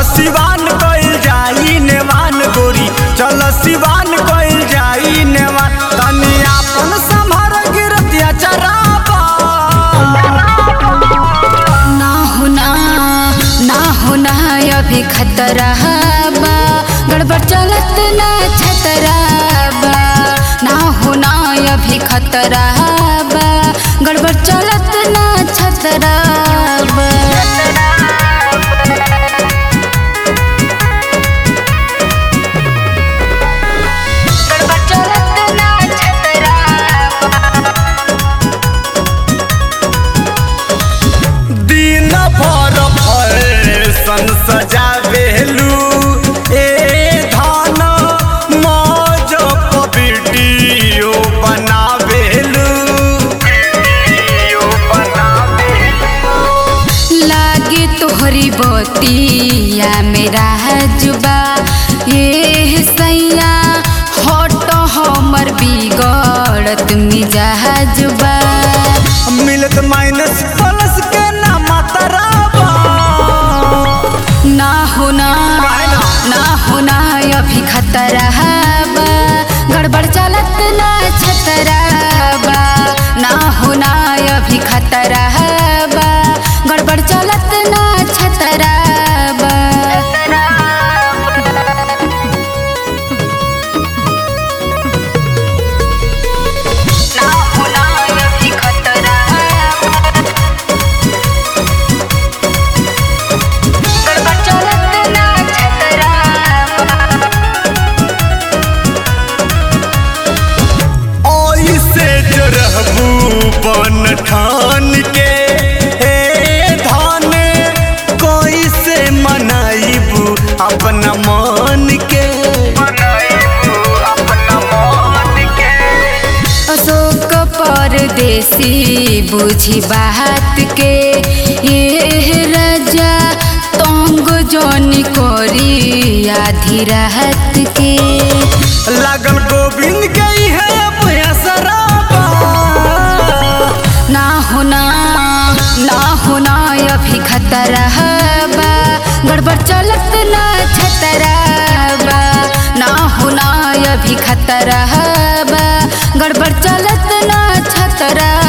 सिवान कइल जाई नेवान गोरी, चल सिवान कइल जाई नेवान। तनी आपन संभर गिरतिया चराबा। ना होना अभी खतरा बा, गड़बड़ चलत ना छतरा बा। ना होना अभी खतरा बा, गड़बड़ चलत ना छतरा बा। सजावेलू ए धान मौज वीडियो बनावेलू, लागे तोहरी बतिया मेरा जुबा ये सैया हट हमर बिगड़त मिजाजुबा। मिलत माइनस प्लस के ना मातरा ना होना अभी खतरा बा, गड़बड़ चलत ना छतरा बा। ना होना अभी खतरा बा, गड़बड़ चलत ना छतरा बा। बन ठान के हे धान कैसे मनाइबू अपना मन के, अशोक परदेसी बुझी बात के ये राजा तंग जोनी कोरी आधी रात के। लगन गोविंद गई है अब असराबा। ना होना अभी खतरा बा, गड़बड़ चलत ना छतरा बा। ना होना अभी खतरा बा, गड़बड़ चलत ना छतरा